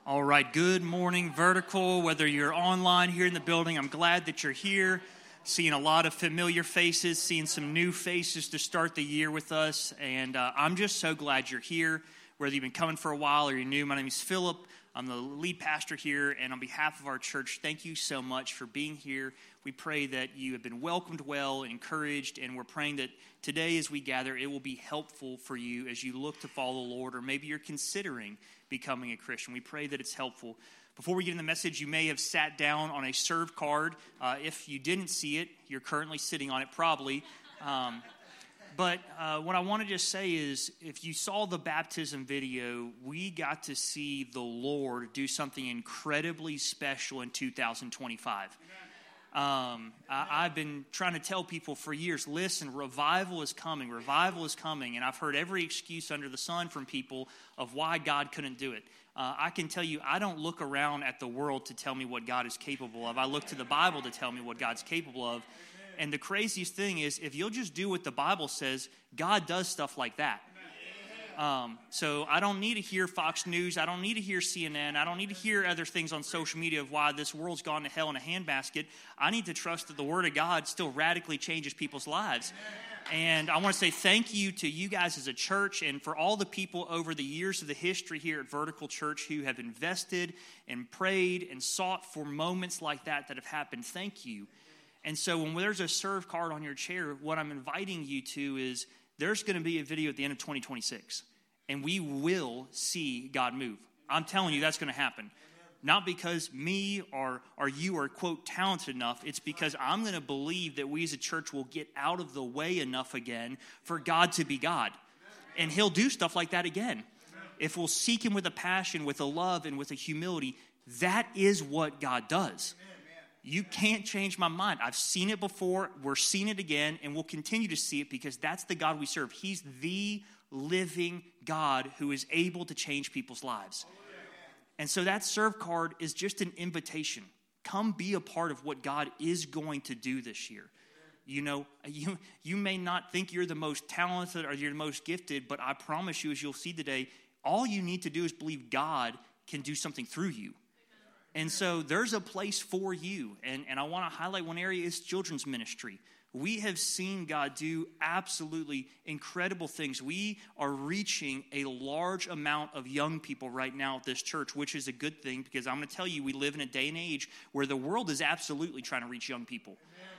All right, good morning, Vertical. Whether you're online here in the building, I'm glad that you're here. Seeing a lot of familiar faces, seeing some new faces to start the year with us. And I'm just so glad you're here. Whether you've been coming for a while or you're new, my name is Philip. I'm the lead pastor here. And on behalf of our church, thank you so much for being here. We pray that you have been welcomed well, encouraged, and we're praying that today as we gather, it will be helpful for you as you look to follow the Lord, or maybe you're considering becoming a Christian. We pray that it's helpful. Before we get in the message, you may have sat down on a serve card. If you didn't see it, you're currently sitting on it probably. But what I want to just say is, if you saw the baptism video, we got to see the Lord do something incredibly special in 2025. I've been trying to tell people for years, listen, revival is coming, and I've heard every excuse under the sun from people of why God couldn't do it. I can tell you, I don't look around at the world to tell me what God is capable of. I look to the Bible to tell me what God's capable of. And the craziest thing is, if you'll just do what the Bible says, God does stuff like that. So I don't need to hear Fox News. I don't need to hear CNN. I don't need to hear other things on social media of why this world's gone to hell in a handbasket. I need to trust that the Word of God still radically changes people's lives. And I want to say thank you to you guys as a church and for all the people over the years of the history here at Vertical Church who have invested and prayed and sought for moments like that have happened. Thank you. And so when there's a serve card on your chair, what I'm inviting you to is there's going to be a video at the end of 2026, and we will see God move. I'm telling you that's going to happen. Not because me or you are, quote, talented enough. It's because I'm going to believe that we as a church will get out of the way enough again for God to be God. And He'll do stuff like that again. If we'll seek Him with a passion, with a love, and with a humility, that is what God does. You can't change my mind. I've seen it before. We're seeing it again, and we'll continue to see it because that's the God we serve. He's the living God who is able to change people's lives. And so that serve card is just an invitation. Come be a part of what God is going to do this year. You know, you may not think you're the most talented or you're the most gifted, but I promise you, as you'll see today, all you need to do is believe God can do something through you. And so there's a place for you. And I want to highlight one area is children's ministry. We have seen God do absolutely incredible things. We are reaching a large amount of young people right now at this church, which is a good thing because I'm going to tell you, we live in a day and age where the world is absolutely trying to reach young people.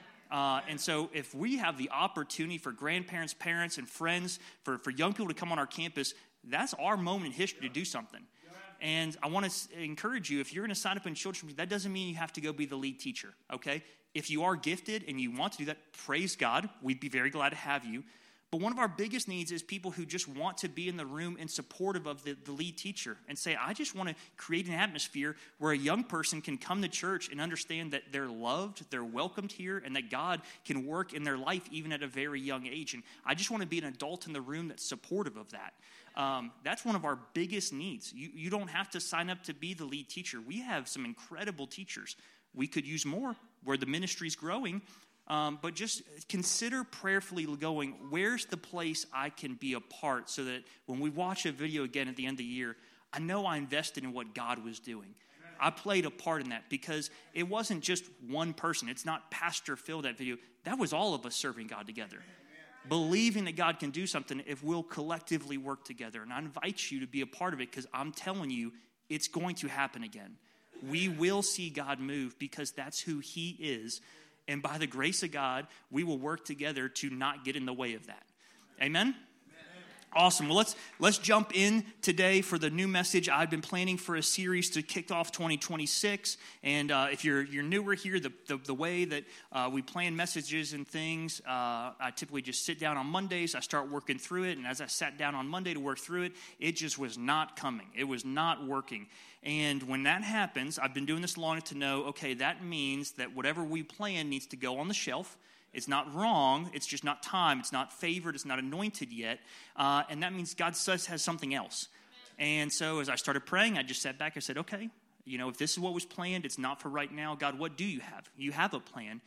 And so if we have the opportunity for grandparents, parents, and friends, for young people to come on our campus, that's our moment in history to do something. And I want to encourage you, if you're going to sign up in children's, that doesn't mean you have to go be the lead teacher, okay? If you are gifted and you want to do that, praise God. We'd be very glad to have you. But one of our biggest needs is people who just want to be in the room and supportive of the lead teacher and say, I just want to create an atmosphere where a young person can come to church and understand that they're loved, they're welcomed here, and that God can work in their life even at a very young age. And I just want to be an adult in the room that's supportive of that. That's one of our biggest needs. You don't have to sign up to be the lead teacher. We have some incredible teachers. We could use more where the ministry's growing. But just consider prayerfully going, where's the place I can be a part so that when we watch a video again at the end of the year, I know I invested in what God was doing. I played a part in that because it wasn't just one person. It's not Pastor Phil, that video. That was all of us serving God together. Believing that God can do something if we'll collectively work together. And I invite you to be a part of it because I'm telling you, it's going to happen again. We will see God move because that's who He is. And by the grace of God, we will work together to not get in the way of that. Amen? Awesome. Well, let's jump in today for the new message. I've been planning for a series to kick off 2026. And if you're newer here, the way that we plan messages and things, I typically just sit down on Mondays. I start working through it. And as I sat down on Monday to work through it, it just was not coming. It was not working. And when that happens, I've been doing this long enough to know, okay, that means that whatever we plan needs to go on the shelf. It's not wrong. It's just not time. It's not favored. It's not anointed yet. And that means God has something else. And so as I started praying, I just sat back. I said, okay, if this is what was planned, it's not for right now. God, what do you have? You have a plan.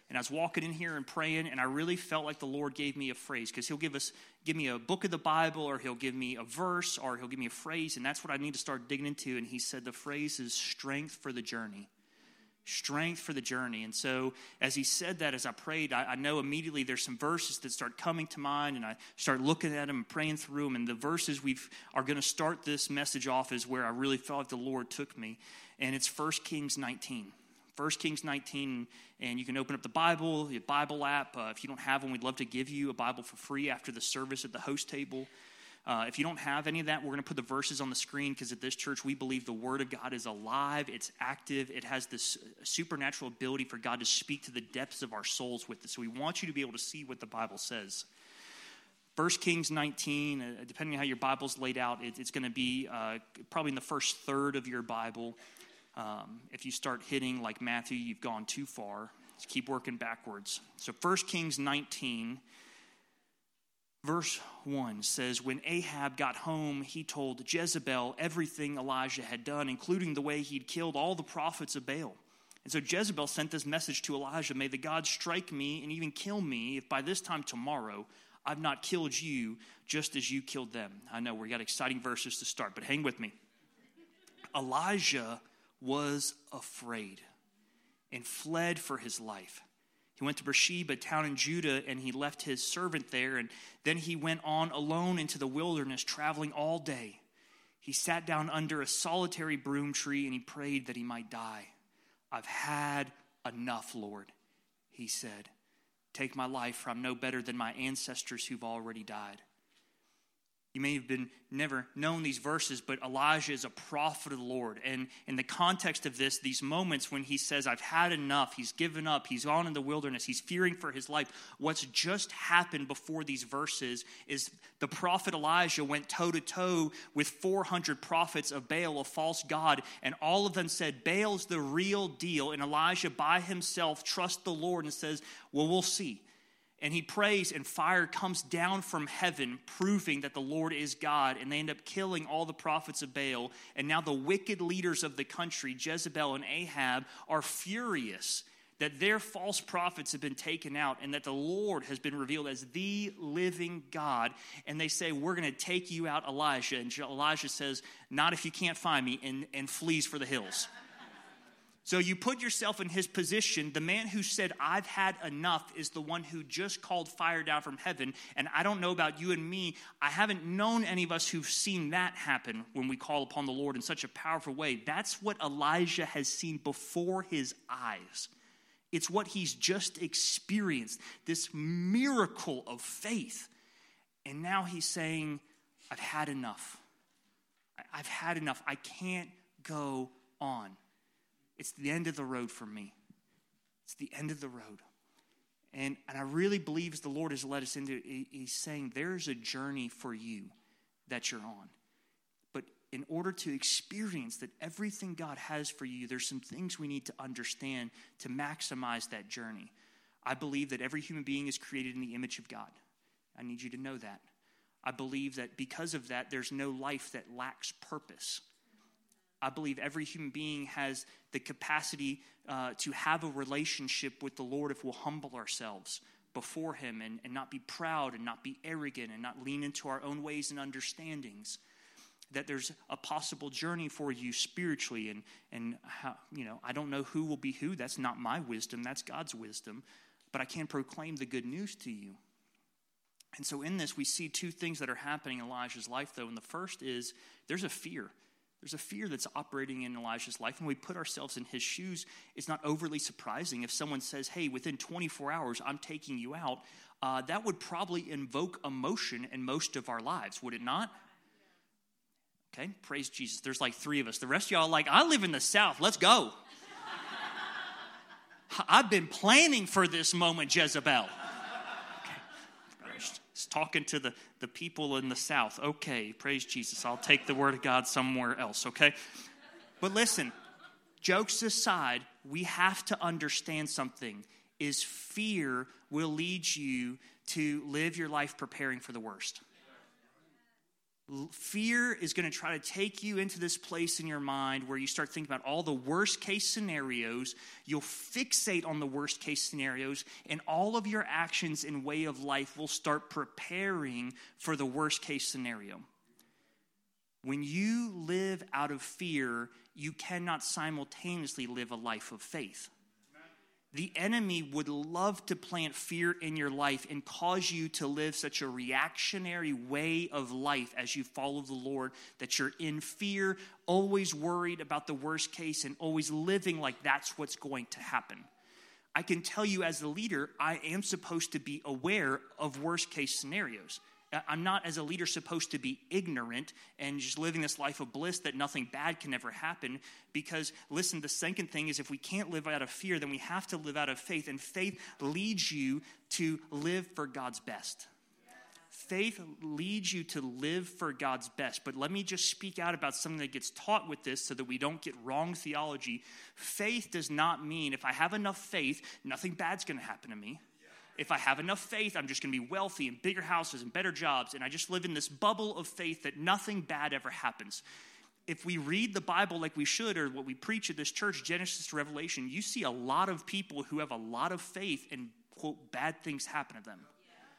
And I was walking in here and praying, and I really felt like the Lord gave me a phrase, because he'll give me a book of the Bible, or he'll give me a verse, or he'll give me a phrase, and that's what I need to start digging into. And he said the phrase is strength for the journey. Strength for the journey. And so as he said that, as I prayed, I know immediately there's some verses that start coming to mind, and I start looking at them and praying through them. And the verses are going to start this message off is where I really felt like the Lord took me. And it's 1 Kings 19. 1 Kings 19, and you can open up the Bible, your Bible app. If you don't have one, we'd love to give you a Bible for free after the service at the host table. If you don't have any of that, we're going to put the verses on the screen, because at this church, we believe the Word of God is alive, it's active, it has this supernatural ability for God to speak to the depths of our souls with it. So we want you to be able to see what the Bible says. 1 Kings 19, depending on how your Bible's laid out, it's going to be probably in the first third of your Bible. If you start hitting like Matthew, you've gone too far. Just keep working backwards. So 1 Kings 19, verse 1 says, when Ahab got home, he told Jezebel everything Elijah had done, including the way he'd killed all the prophets of Baal. And so Jezebel sent this message to Elijah, may the God strike me and even kill me if by this time tomorrow I've not killed you just as you killed them. I know we got exciting verses to start, but hang with me. Elijah was afraid and fled for his life. He went to Beersheba, a town in Judah, and he left his servant there. And then he went on alone into the wilderness, traveling all day. He sat down under a solitary broom tree, and he prayed that he might die. I've had enough, Lord, he said. Take my life, for I'm no better than my ancestors who've already died. You may have never known these verses, but Elijah is a prophet of the Lord. And in the context of this, these moments when he says, I've had enough, he's given up, he's gone in the wilderness, he's fearing for his life. What's just happened before these verses is the prophet Elijah went toe-to-toe with 400 prophets of Baal, a false god, and all of them said, Baal's the real deal. And Elijah by himself trusts the Lord and says, well, we'll see. And he prays, and fire comes down from heaven, proving that the Lord is God. And they end up killing all the prophets of Baal. And now the wicked leaders of the country, Jezebel and Ahab, are furious that their false prophets have been taken out and that the Lord has been revealed as the living God. And they say, we're going to take you out, Elijah. And Elijah says, not if you can't find me, and flees for the hills. So you put yourself in his position. The man who said, I've had enough, is the one who just called fire down from heaven. And I don't know about you and me. I haven't known any of us who've seen that happen when we call upon the Lord in such a powerful way. That's what Elijah has seen before his eyes. It's what he's just experienced, this miracle of faith. And now he's saying, I've had enough. I've had enough. I can't go on. It's the end of the road for me. It's the end of the road. And I really believe as the Lord has led us into it, he's saying there's a journey for you that you're on. But in order to experience that everything God has for you, there's some things we need to understand to maximize that journey. I believe that every human being is created in the image of God. I need you to know that. I believe that because of that, there's no life that lacks purpose. I believe every human being has the capacity to have a relationship with the Lord if we'll humble ourselves before him and not be proud and not be arrogant and not lean into our own ways and understandings. That there's a possible journey for you spiritually. And how, I don't know who will be who. That's not my wisdom. That's God's wisdom. But I can proclaim the good news to you. And so in this, we see two things that are happening in Elijah's life, though. And the first is there's a fear. There's a fear that's operating in Elijah's life. When we put ourselves in his shoes, it's not overly surprising if someone says, hey, within 24 hours, I'm taking you out. That would probably invoke emotion in most of our lives, would it not? Okay, praise Jesus. There's like 3 of us. The rest of y'all are like, I live in the South. Let's go. I've been planning for this moment, Jezebel. Talking to the people in the South. Okay, praise Jesus. I'll take the word of God somewhere else, okay? But listen, jokes aside, we have to understand something. Is fear will lead you to live your life preparing for the worst. Fear is going to try to take you into this place in your mind where you start thinking about all the worst case scenarios. You'll fixate on the worst case scenarios, and all of your actions and way of life will start preparing for the worst case scenario. When you live out of fear, you cannot simultaneously live a life of faith. The enemy would love to plant fear in your life and cause you to live such a reactionary way of life as you follow the Lord, that you're in fear, always worried about the worst case, and always living like that's what's going to happen. I can tell you as a leader, I am supposed to be aware of worst case scenarios. I'm not, as a leader, supposed to be ignorant and just living this life of bliss that nothing bad can ever happen. Because, listen, the second thing is, if we can't live out of fear, then we have to live out of faith. And faith leads you to live for God's best. Faith leads you to live for God's best. But let me just speak out about something that gets taught with this so that we don't get wrong theology. Faith does not mean if I have enough faith, nothing bad's going to happen to me. If I have enough faith, I'm just going to be wealthy and bigger houses and better jobs. And I just live in this bubble of faith that nothing bad ever happens. If we read the Bible like we should, or what we preach at this church, Genesis to Revelation, you see a lot of people who have a lot of faith and, quote, bad things happen to them.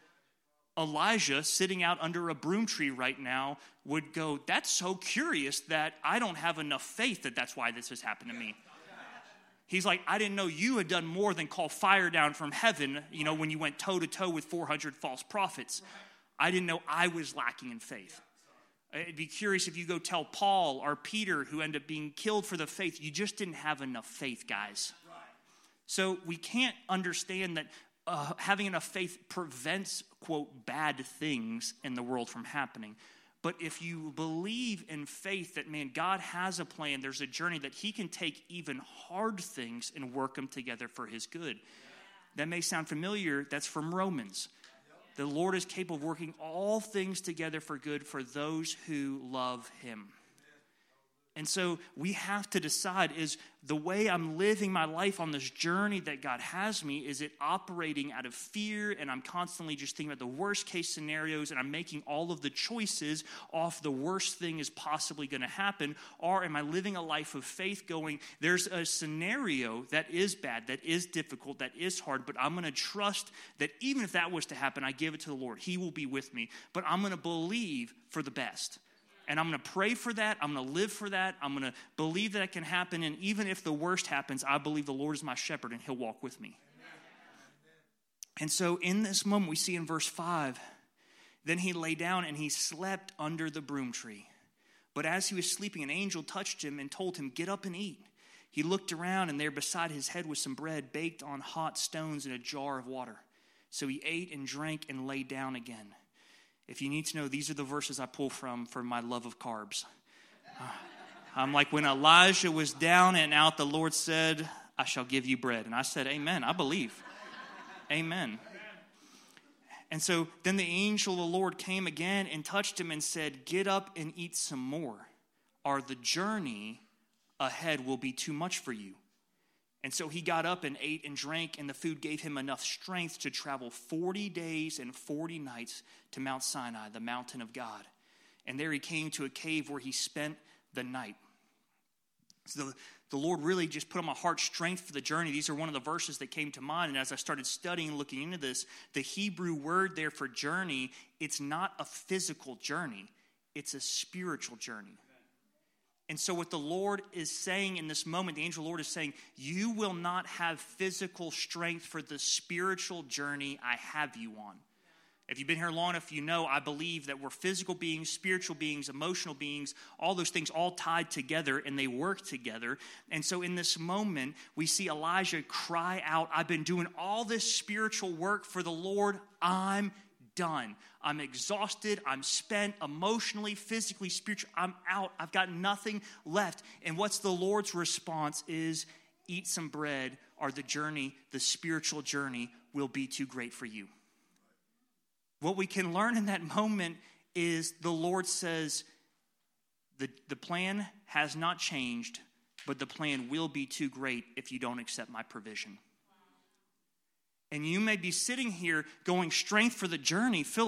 Elijah, sitting out under a broom tree right now, would go, that's so curious that I don't have enough faith that that's why this has happened to me. He's like, I didn't know you had done more than call fire down from heaven, when you went toe-to-toe with 400 false prophets. I didn't know I was lacking in faith. I'd be curious if you go tell Paul or Peter, who ended up being killed for the faith, you just didn't have enough faith, guys. So we can't understand that having enough faith prevents, quote, bad things in the world from happening. But if you believe in faith that, man, God has a plan, there's a journey that he can take even hard things and work them together for his good. That may sound familiar. That's from Romans. The Lord is capable of working all things together for good for those who love him. And so we have to decide, is the way I'm living my life on this journey that God has me, is it operating out of fear, and I'm constantly just thinking about the worst case scenarios, and I'm making all of the choices off the worst thing is possibly going to happen? Or am I living a life of faith going, there's a scenario that is bad, that is difficult, that is hard, but I'm going to trust that even if that was to happen, I give it to the Lord. He will be with me. But I'm going to believe for the best. And I'm going to pray for that. I'm going to live for that. I'm going to believe that it can happen. And even if the worst happens, I believe the Lord is my shepherd and he'll walk with me. And so in this moment, we see in verse 5, then he lay down and he slept under the broom tree. But as he was sleeping, an angel touched him and told him, get up and eat. He looked around, and there beside his head was some bread baked on hot stones in a jar of water. So he ate and drank and lay down again. If you need to know, these are the verses I pull from for my love of carbs. I'm like, when Elijah was down and out, the Lord said, I shall give you bread. And I said, amen, I believe. Amen. And so then the angel of the Lord came again and touched him and said, get up and eat some more, or the journey ahead will be too much for you. And so he got up and ate and drank, and the food gave him enough strength to travel 40 days and 40 nights to Mount Sinai, the mountain of God. And there he came to a cave where he spent the night. So the Lord really just put on my heart strength for the journey. These are one of the verses that came to mind. And as I started studying, looking into this, the Hebrew word there for journey, it's not a physical journey. It's a spiritual journey. And so what the Lord is saying in this moment, the angel of the Lord is saying, you will not have physical strength for the spiritual journey I have you on. If you've been here long enough, you know I believe that we're physical beings, spiritual beings, emotional beings, all those things all tied together, and they work together. And so in this moment, we see Elijah cry out, I've been doing all this spiritual work for the Lord. I'm done. I'm exhausted. I'm spent emotionally, physically, spiritually. I'm out. I've got nothing left. And what's the Lord's response is, eat some bread, or the journey, the spiritual journey, will be too great for you. What we can learn in that moment is the Lord says, the plan has not changed, but the plan will be too great if you don't accept my provision. And you may be sitting here going, strength for the journey. Philip,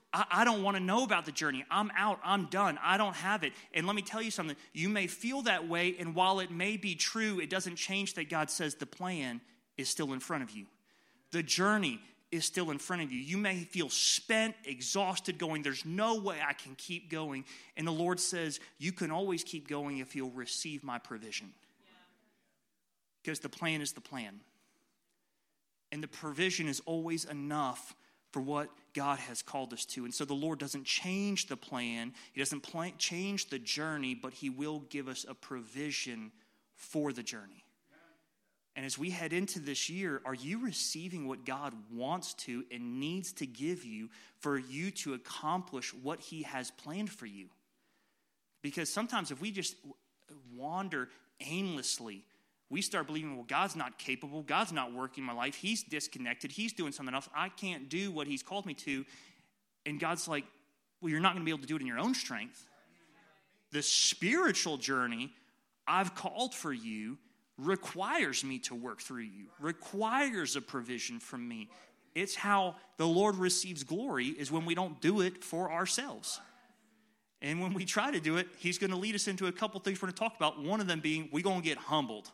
I don't want to know about the journey. I'm out. I'm done. I don't have it. And let me tell you something. You may feel that way, and while it may be true, it doesn't change that God says the plan is still in front of you. The journey is still in front of you. You may feel spent, exhausted, going, there's no way I can keep going. And the Lord says, you can always keep going if you'll receive my provision. Because the plan is the plan. And the provision is always enough for what God has called us to. And so the Lord doesn't change the plan. He doesn't change the journey, but he will give us a provision for the journey. And as we head into this year, are you receiving what God wants to and needs to give you for you to accomplish what he has planned for you? Because sometimes if we just wander aimlessly, we start believing, well, God's not capable. God's not working in my life. He's disconnected. He's doing something else. I can't do what he's called me to. And God's like, well, you're not going to be able to do it in your own strength. The spiritual journey I've called for you requires me to work through you, requires a provision from me. It's how the Lord receives glory is when we don't do it for ourselves. And when we try to do it, he's going to lead us into a couple things we're going to talk about. One of them being we're going to get humbled.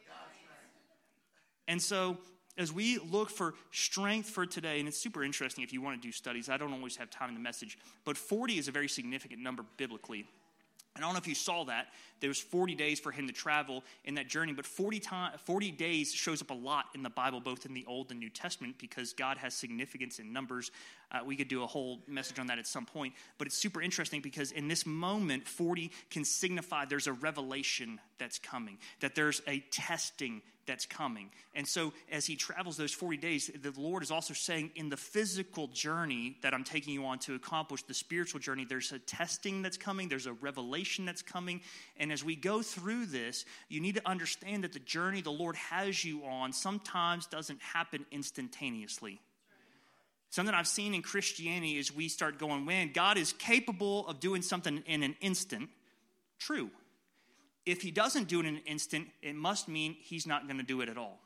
And so as we look for strength for today, and it's super interesting if you want to do studies. I don't always have time in the message, but 40 is a very significant number biblically. And I don't know if you saw that. There was 40 days for him to travel in that journey, but 40 days shows up a lot in the Bible, both in the Old and New Testament, because God has significance in numbers. We could do a whole message on that at some point, but it's super interesting because in this moment, 40 can signify there's a revelation that's coming, that there's a testing that's coming. And so as he travels those 40 days, the Lord is also saying in the physical journey that I'm taking you on to accomplish the spiritual journey, there's a testing that's coming, there's a revelation that's coming. And as we go through this, you need to understand that the journey the Lord has you on sometimes doesn't happen instantaneously. Something I've seen in Christianity is we start going, man, God is capable of doing something in an instant. True. If he doesn't do it in an instant, it must mean he's not going to do it at all.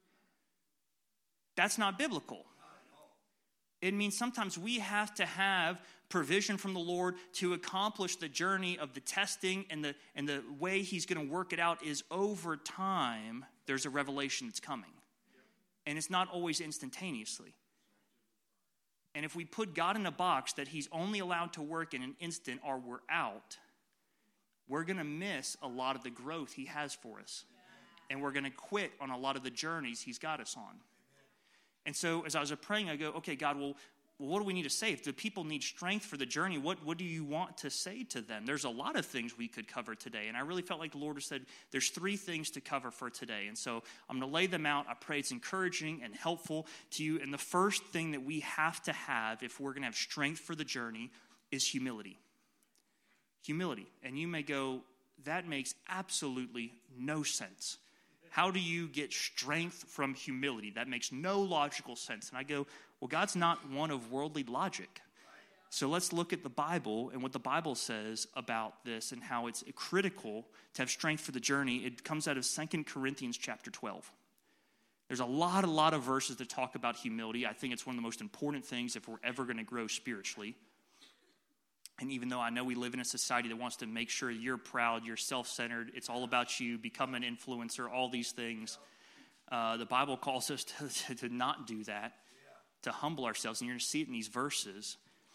That's not biblical. It means sometimes we have to have provision from the Lord to accomplish the journey of the testing, and the way he's going to work it out is over time, there's a revelation that's coming. And it's not always instantaneously. And if we put God in a box that he's only allowed to work in an instant or we're out, we're going to miss a lot of the growth he has for us. And we're going to quit on a lot of the journeys he's got us on. And so as I was praying, I go, okay, God, well, what do we need to say? If the people need strength for the journey, what do you want to say to them? There's a lot of things we could cover today. And I really felt like the Lord has said, there's 3 things to cover for today. And so I'm going to lay them out. I pray it's encouraging and helpful to you. And the first thing that we have to have if we're going to have strength for the journey is humility. Humility. And you may go, that makes absolutely no sense. How do you get strength from humility? That makes no logical sense. And I go, well, God's not one of worldly logic. So let's look at the Bible and what the Bible says about this and how it's critical to have strength for the journey. It comes out of 2 Corinthians chapter 12. There's a lot of verses that talk about humility. I think it's one of the most important things if we're ever going to grow spiritually. And even though I know we live in a society that wants to make sure you're proud, you're self-centered, it's all about you, become an influencer, all these things, the Bible calls us to not do that, to humble ourselves. And you're going to see it in these verses.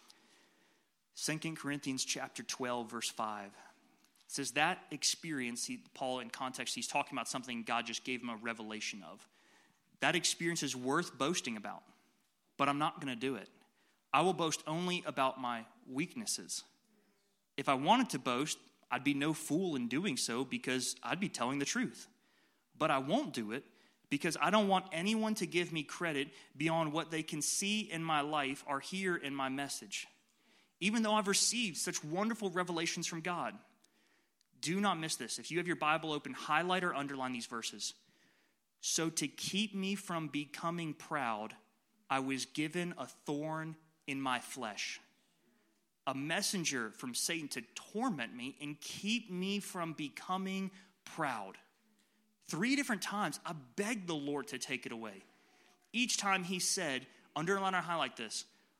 2 Corinthians chapter 12, verse 5. It says that experience, Paul in context, he's talking about something God just gave him a revelation of. That experience is worth boasting about, but I'm not going to do it. I will boast only about my weaknesses. If I wanted to boast, I'd be no fool in doing so because I'd be telling the truth. But I won't do it because I don't want anyone to give me credit beyond what they can see in my life or hear in my message. Even though I've received such wonderful revelations from God. Do not miss this. If you have your Bible open, highlight or underline these verses. So to keep me from becoming proud, I was given a thorn in my flesh, a messenger from Satan to torment me and keep me from becoming proud. 3 different times, I begged the Lord to take it away. Each time he said, underline or highlight this,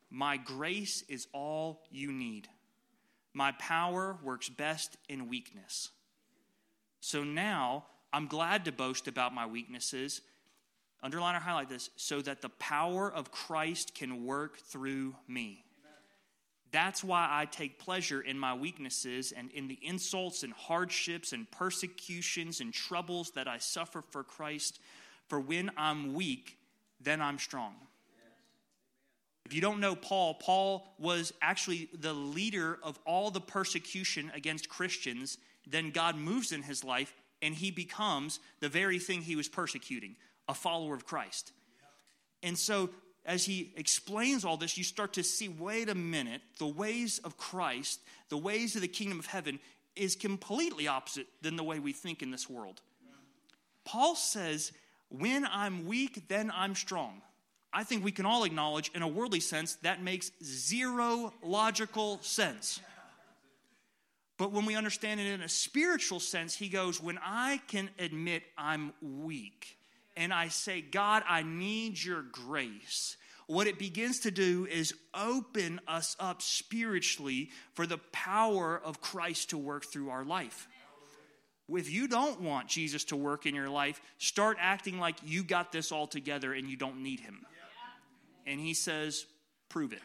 My grace is all you need. My power works best in weakness. So now I'm glad to boast about my weaknesses. Underline or highlight this, so that the power of Christ can work through me. That's why I take pleasure in my weaknesses and in the insults and hardships and persecutions and troubles that I suffer for Christ. For when I'm weak, then I'm strong. If you don't know Paul, Paul was actually the leader of all the persecution against Christians. Then God moves in his life and he becomes the very thing he was persecuting, a follower of Christ. And so as he explains all this, you start to see, wait a minute, the ways of Christ, the ways of the kingdom of heaven is completely opposite than the way we think in this world. Paul says, when I'm weak, then I'm strong. I think we can all acknowledge, in a worldly sense, that makes zero logical sense. But when we understand it in a spiritual sense, he goes, when I can admit I'm weak, and I say, God, I need your grace, what it begins to do is open us up spiritually for the power of Christ to work through our life. If you don't want Jesus to work in your life, start acting like you got this all together and you don't need him. And he says, prove it.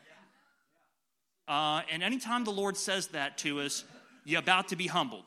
And anytime the Lord says that to us, you're about to be humbled.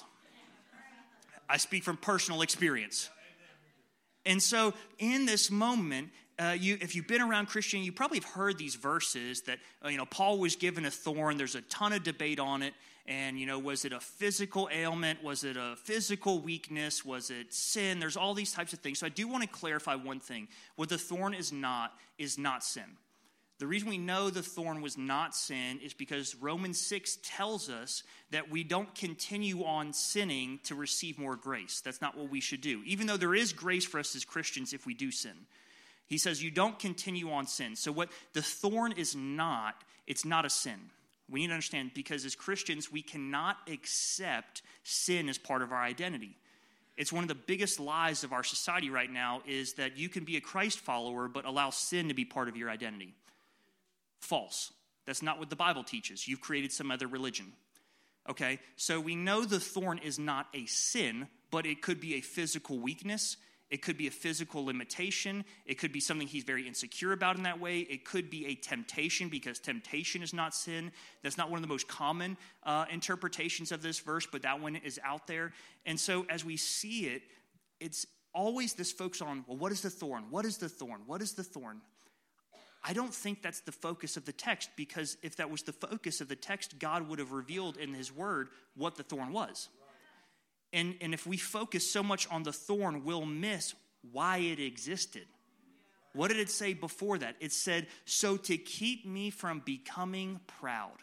I speak from personal experience. And so in this moment, if you've been around Christian, you probably have heard these verses that, Paul was given a thorn. There's a ton of debate on it. And, was it a physical ailment? Was it a physical weakness? Was it sin? There's all these types of things. So I do want to clarify one thing. What the thorn is not sin. The reason we know the thorn was not sin is because Romans 6 tells us that we don't continue on sinning to receive more grace. That's not what we should do. Even though there is grace for us as Christians if we do sin. He says you don't continue on sin. So what the thorn is not, it's not a sin. We need to understand, because as Christians, we cannot accept sin as part of our identity. It's one of the biggest lies of our society right now is that you can be a Christ follower but allow sin to be part of your identity. False. That's not what the Bible teaches. You've created some other religion. Okay? So we know the thorn is not a sin, but it could be a physical weakness. It could be a physical limitation. It could be something he's very insecure about in that way. It could be a temptation, because temptation is not sin. That's not one of the most common interpretations of this verse, but that one is out there. And so as we see it, it's always this focus on, well, what is the thorn? What is the thorn? What is the thorn? I don't think that's the focus of the text, because if that was the focus of the text, God would have revealed in his word what the thorn was. And if we focus so much on the thorn, we'll miss why it existed. What did it say before that? It said, so to keep me from becoming proud.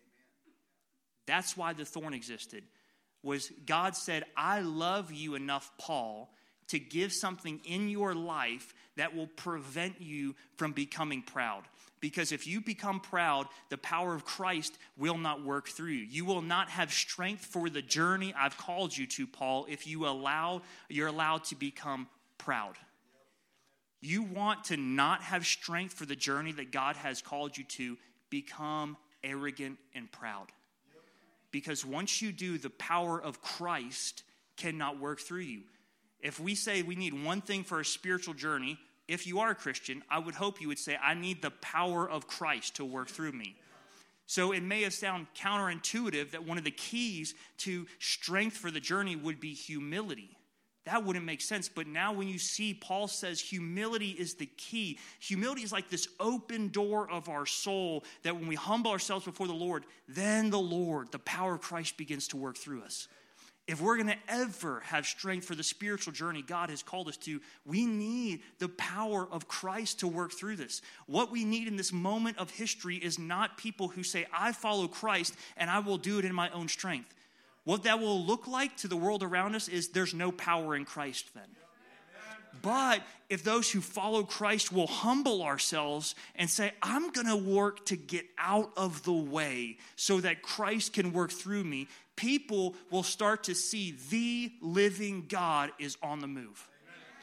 That's why the thorn existed. Was God said, I love you enough, Paul, to give something in your life that will prevent you from becoming proud. Because if you become proud, the power of Christ will not work through you. You will not have strength for the journey I've called you to, Paul, if you're allowed to become proud. You want to not have strength for the journey that God has called you to, become arrogant and proud. Because once you do, the power of Christ cannot work through you. If we say we need one thing for a spiritual journey, if you are a Christian, I would hope you would say, I need the power of Christ to work through me. So it may have sounded counterintuitive that one of the keys to strength for the journey would be humility. That wouldn't make sense. But now when you see Paul says humility is the key. Humility is like this open door of our soul that when we humble ourselves before the Lord, then the power of Christ begins to work through us. If we're going to ever have strength for the spiritual journey God has called us to, we need the power of Christ to work through this. What we need in this moment of history is not people who say, I follow Christ and I will do it in my own strength. What that will look like to the world around us is there's no power in Christ then. But if those who follow Christ will humble ourselves and say, I'm going to work to get out of the way so that Christ can work through me, people will start to see the living God is on the move.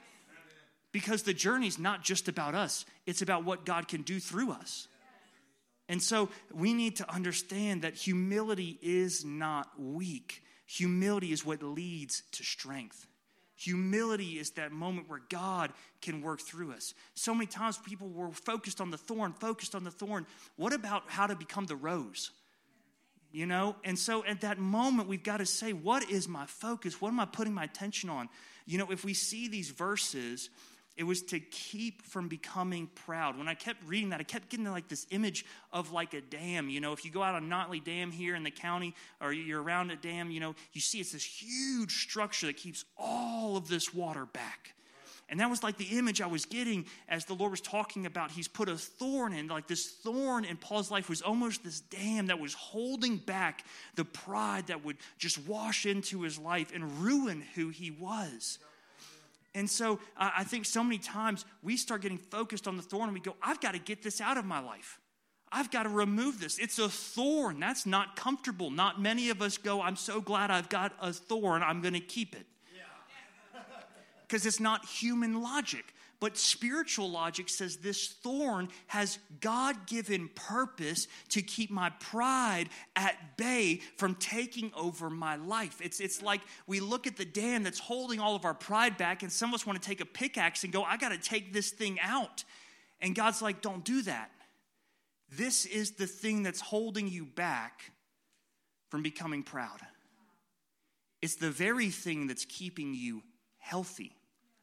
Because the journey is not just about us. It's about what God can do through us. And so we need to understand that humility is not weak. Humility is what leads to strength. Humility is that moment where God can work through us. So many times people were focused on the thorn. What about how to become the rose? You know? And so at that moment, we've got to say, what is my focus? What am I putting my attention on? You know, if we see these verses, it was to keep from becoming proud. When I kept reading that, I kept getting like this image of like a dam. You know, if you go out on Notley Dam here in the county, or you're around a dam, you know, you see it's this huge structure that keeps all of this water back. And that was like the image I was getting as the Lord was talking about. He's put a thorn in, like this thorn in Paul's life was almost this dam that was holding back the pride that would just wash into his life and ruin who he was. And so I think so many times we start getting focused on the thorn and we go, I've got to get this out of my life. I've got to remove this. It's a thorn. That's not comfortable. Not many of us go, I'm so glad I've got a thorn. I'm going to keep it. Because it's not human logic. But spiritual logic says this thorn has God-given purpose to keep my pride at bay from taking over my life. It's like we look at the dam that's holding all of our pride back, and some of us want to take a pickaxe and go, I got to take this thing out. And God's like, don't do that. This is the thing that's holding you back from becoming proud. It's the very thing that's keeping you healthy.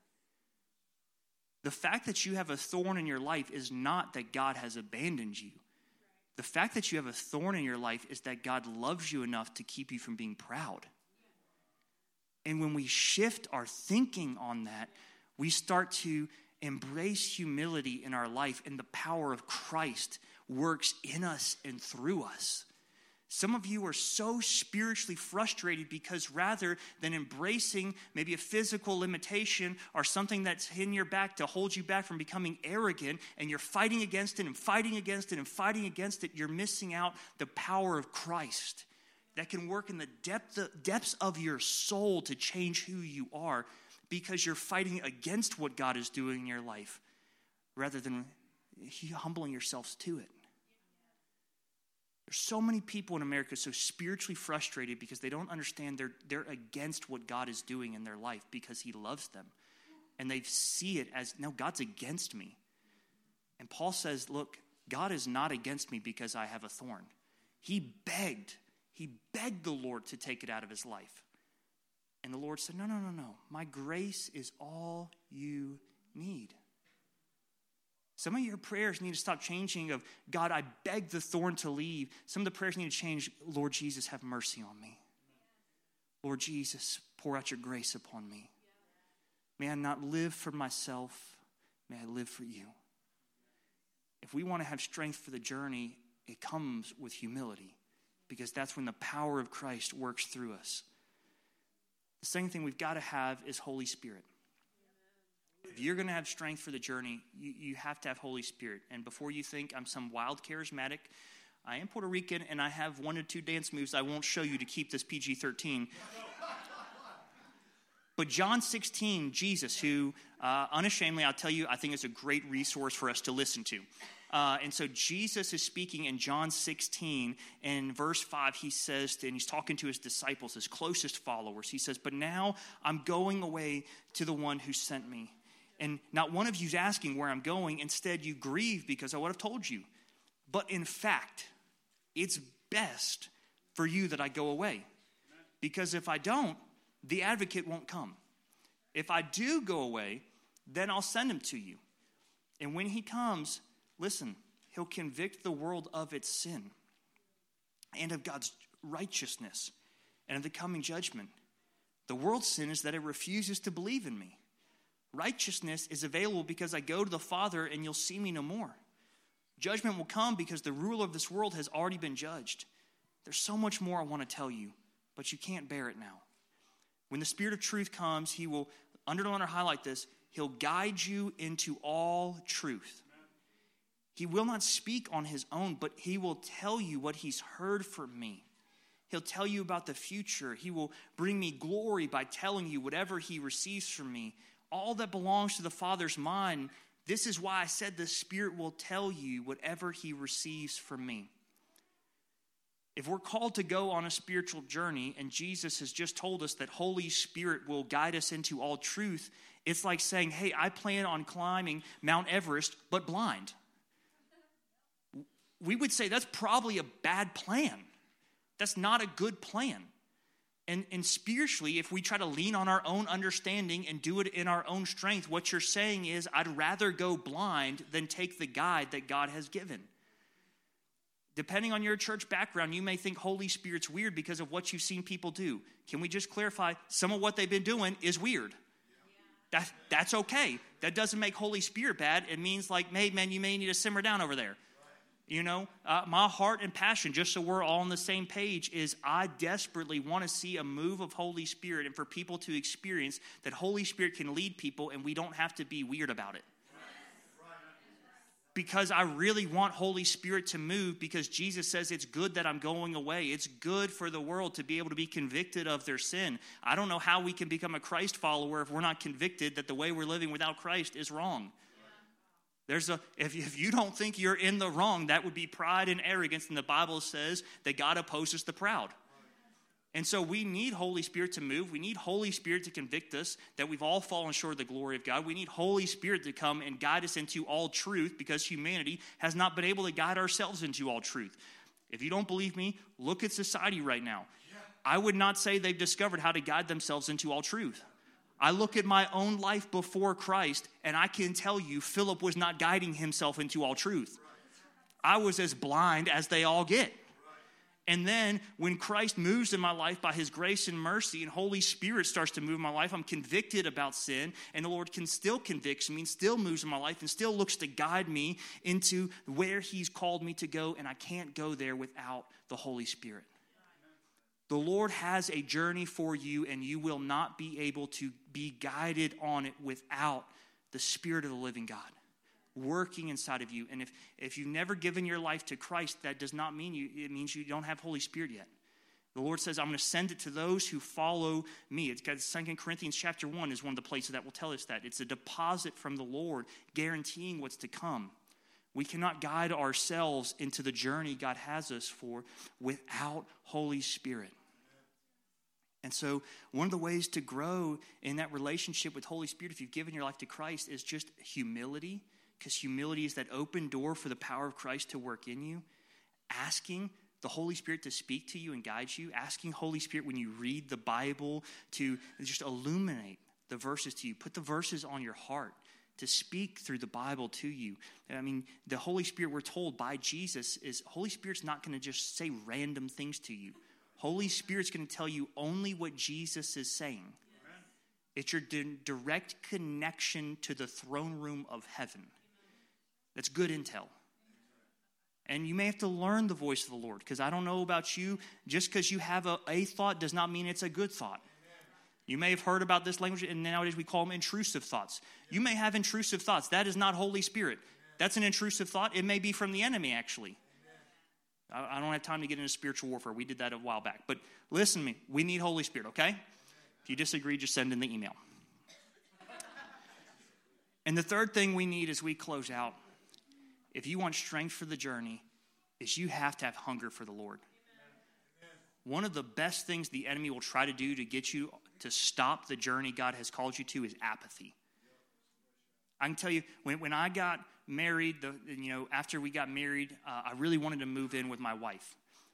The fact that you have a thorn in your life is not that God has abandoned you. The fact that you have a thorn in your life is that God loves you enough to keep you from being proud. And when we shift our thinking on that, we start to embrace humility in our life, and the power of Christ works in us and through us. Some of you are so spiritually frustrated because rather than embracing maybe a physical limitation or something that's in your back to hold you back from becoming arrogant, and you're fighting against it and fighting against it and fighting against it, you're missing out the power of Christ that can work in the depths of your soul to change who you are, because you're fighting against what God is doing in your life rather than humbling yourselves to it. There's so many people in America so spiritually frustrated because they don't understand they're against what God is doing in their life because he loves them. And they see it as, no, God's against me. And Paul says, look, God is not against me because I have a thorn. He begged the Lord to take it out of his life. And the Lord said, no. My grace is all you need. Some of your prayers need to stop changing of, God, I beg the thorn to leave. Some of the prayers need to change, Lord Jesus, have mercy on me. Lord Jesus, pour out your grace upon me. May I not live for myself. May I live for you. If we want to have strength for the journey, it comes with humility, because that's when the power of Christ works through us. The second thing we've got to have is Holy Spirit. If you're going to have strength for the journey, you have to have Holy Spirit. And before you think I'm some wild charismatic, I am Puerto Rican and I have 1 or 2 dance moves I won't show you to keep this PG-13. But John 16, Jesus, who unashamedly, I'll tell you, I think is a great resource for us to listen to. And so Jesus is speaking in John 16, and verse 5, he says, and he's talking to his disciples, his closest followers. He says, but now I'm going away to the one who sent me. And not one of you's asking where I'm going. Instead, you grieve because of what I've told you. But in fact, it's best for you that I go away. Because if I don't, the advocate won't come. If I do go away, then I'll send him to you. And when he comes, listen, he'll convict the world of its sin and of God's righteousness and of the coming judgment. The world's sin is that it refuses to believe in me. Righteousness is available because I go to the Father and you'll see me no more. Judgment will come because the ruler of this world has already been judged. There's so much more I want to tell you, but you can't bear it now. When the Spirit of truth comes, he will underline or highlight this. He'll guide you into all truth. He will not speak on his own, but he will tell you what he's heard from me. He'll tell you about the future. He will bring me glory by telling you whatever he receives from me. All that belongs to the Father's mind This is why I said the Spirit will tell you whatever he receives from me. If we're called to go on a spiritual journey and Jesus has just told us that Holy Spirit will guide us into all truth, it's like saying, hey, I plan on climbing Mount Everest, but blind. We would say that's probably a bad plan. That's not a good plan. And spiritually, if we try to lean on our own understanding and do it in our own strength, what you're saying is, I'd rather go blind than take the guide that God has given. Depending on your church background, you may think Holy Spirit's weird because of what you've seen people do. Can we just clarify, some of what they've been doing is weird. That's okay. That doesn't make Holy Spirit bad. It means like, hey, man, you may need to simmer down over there. You know, my heart and passion, just so we're all on the same page, is I desperately want to see a move of Holy Spirit and for people to experience that Holy Spirit can lead people and we don't have to be weird about it. Because I really want Holy Spirit to move, because Jesus says it's good that I'm going away. It's good for the world to be able to be convicted of their sin. I don't know how we can become a Christ follower if we're not convicted that the way we're living without Christ is wrong. If you don't think you're in the wrong, that would be pride and arrogance, and the Bible says that God opposes the proud. And so we need Holy Spirit to move. We need Holy Spirit to convict us that we've all fallen short of the glory of God. We need Holy Spirit to come and guide us into all truth, because humanity has not been able to guide ourselves into all truth. If you don't believe me, look at society right now. I would not say they've discovered how to guide themselves into all truth. I look at my own life before Christ, and I can tell you Philip was not guiding himself into all truth. I was as blind as they all get. And then when Christ moves in my life by his grace and mercy and Holy Spirit starts to move in my life, I'm convicted about sin, and the Lord can still convicts me and still moves in my life and still looks to guide me into where he's called me to go, and I can't go there without the Holy Spirit. The Lord has a journey for you, and you will not be able to be guided on it without the Spirit of the living God working inside of you. And if you've never given your life to Christ, that does not mean it means you don't have Holy Spirit yet. The Lord says, I'm going to send it to those who follow me. It's got 2 Corinthians chapter 1 is one of the places that will tell us that. It's a deposit from the Lord guaranteeing what's to come. We cannot guide ourselves into the journey God has us for without Holy Spirit. And so one of the ways to grow in that relationship with Holy Spirit, if you've given your life to Christ, is just humility, because humility is that open door for the power of Christ to work in you. Asking the Holy Spirit to speak to you and guide you. Asking Holy Spirit when you read the Bible to just illuminate the verses to you. Put the verses on your heart to speak through the Bible to you. I mean, the Holy Spirit, we're told by Jesus, is Holy Spirit's not going to just say random things to you. Holy Spirit's going to tell you only what Jesus is saying. Amen. It's your direct connection to the throne room of heaven. That's good intel. And you may have to learn the voice of the Lord, because I don't know about you. Just because you have a thought does not mean it's a good thought. You may have heard about this language, and nowadays we call them intrusive thoughts. You may have intrusive thoughts. That is not Holy Spirit. That's an intrusive thought. It may be from the enemy, actually. I don't have time to get into spiritual warfare. We did that a while back. But listen to me. We need Holy Spirit, okay? If you disagree, just send in the email. And the third thing we need as we close out, if you want strength for the journey, is you have to have hunger for the Lord. One of the best things the enemy will try to do to get you to stop the journey God has called you to is apathy. I can tell you, when I got married, after we got married, I really wanted to move in with my wife.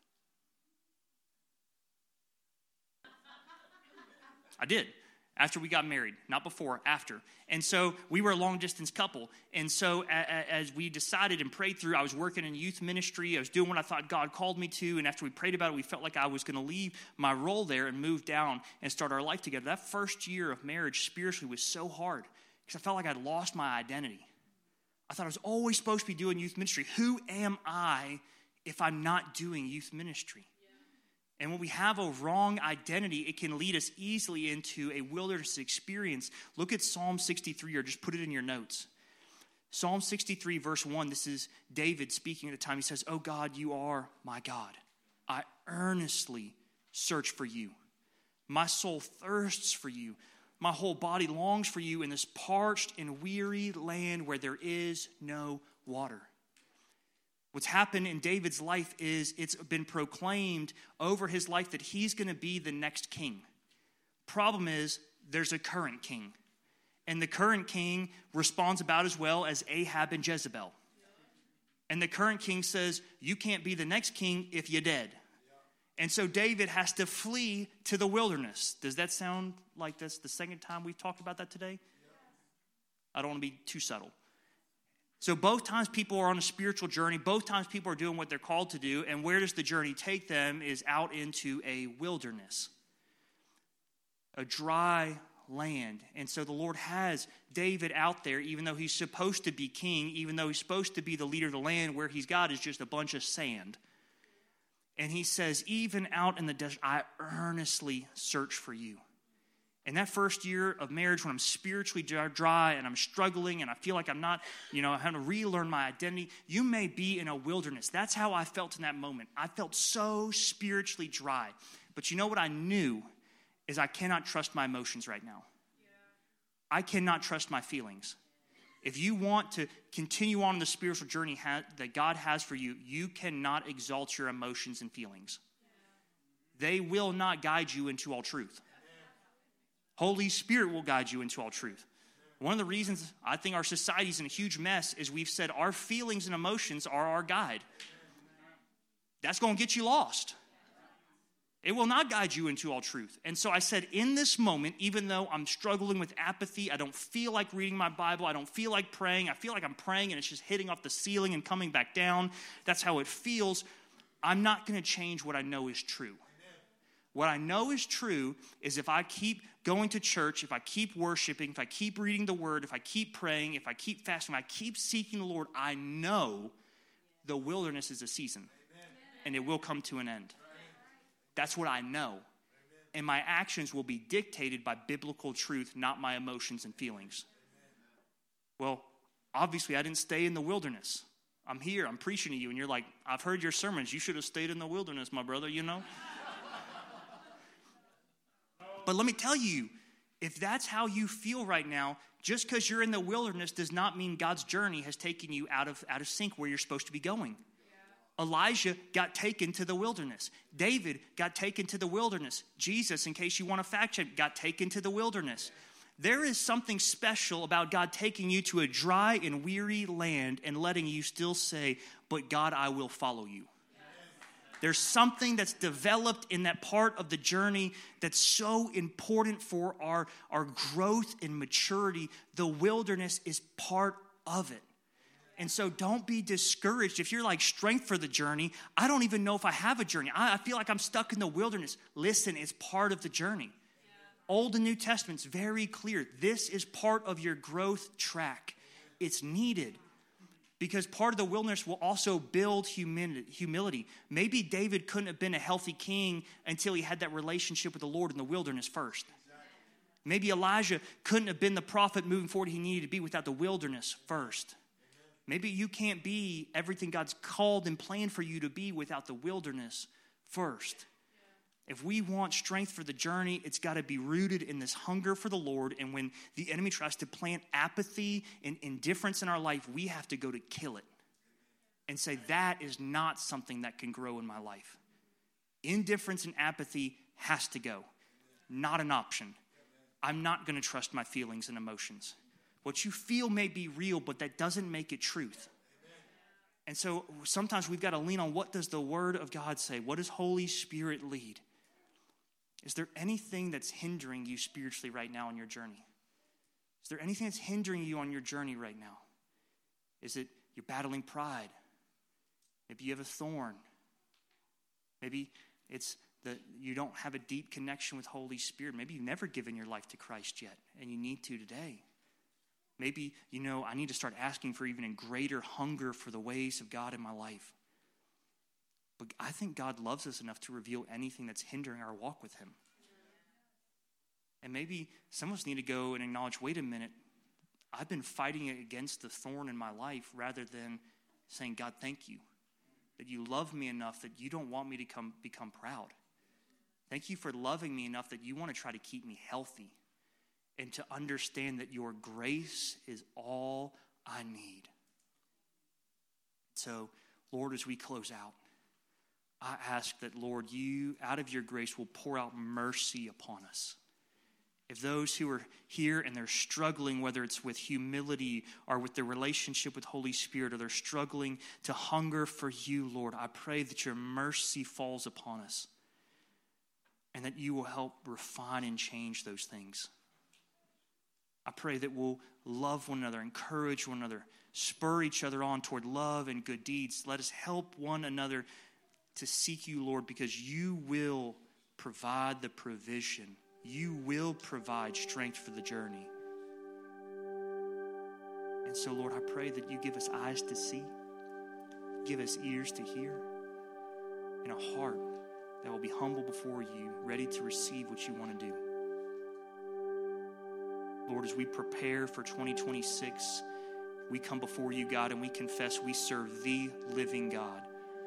I did. After we got married, not before, after. And so we were a long-distance couple. And so as we decided and prayed through, I was working in youth ministry. I was doing what I thought God called me to. And after we prayed about it, we felt like I was going to leave my role there and move down and start our life together. That first year of marriage spiritually was so hard because I felt like I'd lost my identity. I thought I was always supposed to be doing youth ministry. Who am I if I'm not doing youth ministry? And when we have a wrong identity, it can lead us easily into a wilderness experience. Look at Psalm 63, or just put it in your notes. Psalm 63, verse 1, this is David speaking at the time. He says, "Oh God, you are my God. I earnestly search for you. My soul thirsts for you. my whole body longs for you in this parched and weary land where there is no water. What's happened in David's life is it's been proclaimed over his life that he's going to be the next king. Problem is, there's a current king. And the current king responds about as well as Ahab and Jezebel. And the current king says, you can't be the next king if you're dead. And so David has to flee to the wilderness. Does that sound like that's the second time we've talked about that today? I don't want to be too subtle. So both times people are on a spiritual journey. Both times people are doing what they're called to do. And where does the journey take them is out into a wilderness. A dry land. And so the Lord has David out there, even though he's supposed to be king, even though he's supposed to be the leader of the land, where he's got is just a bunch of sand. And he says, even out in the desert, I earnestly search for you. And that first year of marriage, when I'm spiritually dry and I'm struggling and I feel like I'm not, I'm having to relearn my identity, you may be in a wilderness. That's how I felt in that moment. I felt so spiritually dry. But you know what I knew is I cannot trust my emotions right now. I cannot trust my feelings. If you want to continue on the spiritual journey that God has for you, you cannot exalt your emotions and feelings. They will not guide you into all truth. Holy Spirit will guide you into all truth. One of the reasons I think our society's in a huge mess is we've said our feelings and emotions are our guide. That's going to get you lost. It will not guide you into all truth. And so I said, in this moment, even though I'm struggling with apathy, I don't feel like reading my Bible, I don't feel like praying, I feel like I'm praying and it's just hitting off the ceiling and coming back down. That's how it feels. I'm not going to change what I know is true. What I know is true is if I keep going to church, if I keep worshiping, if I keep reading the Word, if I keep praying, if I keep fasting, if I keep seeking the Lord, I know the wilderness is a season and it will come to an end. That's what I know. And my actions will be dictated by biblical truth, not my emotions and feelings. Well, obviously I didn't stay in the wilderness. I'm here, I'm preaching to you, and you're like, I've heard your sermons. You should have stayed in the wilderness, my brother, But let me tell you, if that's how you feel right now, just because you're in the wilderness does not mean God's journey has taken you out of sync where you're supposed to be going. Elijah got taken to the wilderness. David got taken to the wilderness. Jesus, in case you want to fact check, got taken to the wilderness. There is something special about God taking you to a dry and weary land and letting you still say, but God, I will follow you. There's something that's developed in that part of the journey that's so important for our growth and maturity. The wilderness is part of it. And so don't be discouraged. If you're like, strength for the journey, I don't even know if I have a journey. I feel like I'm stuck in the wilderness. Listen, it's part of the journey. Old and New Testament's very clear. This is part of your growth track. It's needed. Because part of the wilderness will also build humility. Maybe David couldn't have been a healthy king until he had that relationship with the Lord in the wilderness first. Maybe Elijah couldn't have been the prophet moving forward he needed to be without the wilderness first. Maybe you can't be everything God's called and planned for you to be without the wilderness first. If we want strength for the journey, it's got to be rooted in this hunger for the Lord. And when the enemy tries to plant apathy and indifference in our life, we have to go to kill it and say, that is not something that can grow in my life. Indifference and apathy has to go. Not an option. I'm not going to trust my feelings and emotions. What you feel may be real, but that doesn't make it truth. And so sometimes we've got to lean on, what does the Word of God say? What does Holy Spirit lead? Is there anything that's hindering you spiritually right now on your journey? Is there anything that's hindering you on your journey right now? Is it you're battling pride? Maybe you have a thorn. Maybe it's that you don't have a deep connection with Holy Spirit. Maybe you've never given your life to Christ yet, and you need to today. Maybe, I need to start asking for even a greater hunger for the ways of God in my life. But I think God loves us enough to reveal anything that's hindering our walk with Him. And maybe some of us need to go and acknowledge, wait a minute, I've been fighting against the thorn in my life rather than saying, God, thank you that you love me enough that you don't want me to become proud. Thank you for loving me enough that you want to try to keep me healthy. and to understand that your grace is all I need. So, Lord, as we close out, I ask that, Lord, you, out of your grace, will pour out mercy upon us. If those who are here and they're struggling, whether it's with humility or with their relationship with Holy Spirit, or they're struggling to hunger for you, Lord, I pray that your mercy falls upon us and that you will help refine and change those things. I pray that we'll love one another, encourage one another, spur each other on toward love and good deeds. Let us help one another to seek you, Lord, because you will provide the provision. You will provide strength for the journey. And so, Lord, I pray that you give us eyes to see, give us ears to hear, and a heart that will be humble before you, ready to receive what you want to do. Lord, as we prepare for 2026, we come before you, God, and we confess we serve the living God.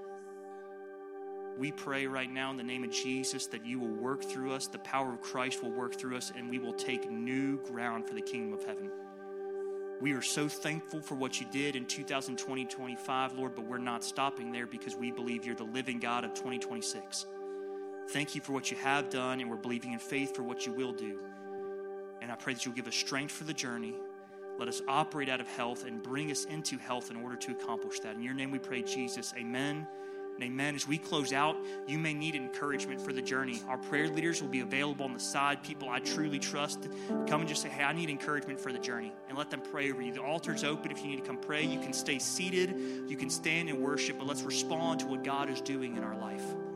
We pray right now in the name of Jesus that you will work through us, the power of Christ will work through us, and we will take new ground for the kingdom of heaven. We are so thankful for what you did in 2020-25, Lord, but we're not stopping there because we believe you're the living God of 2026. Thank you for what you have done, and we're believing in faith for what you will do. And I pray that you'll give us strength for the journey. Let us operate out of health and bring us into health in order to accomplish that. In your name we pray, Jesus. Amen. Amen. As we close out, you may need encouragement for the journey. Our prayer leaders will be available on the side. People I truly trust. Come and just say, hey, I need encouragement for the journey. And let them pray over you. The altar's open if you need to come pray. You can stay seated. You can stand and worship. But let's respond to what God is doing in our life.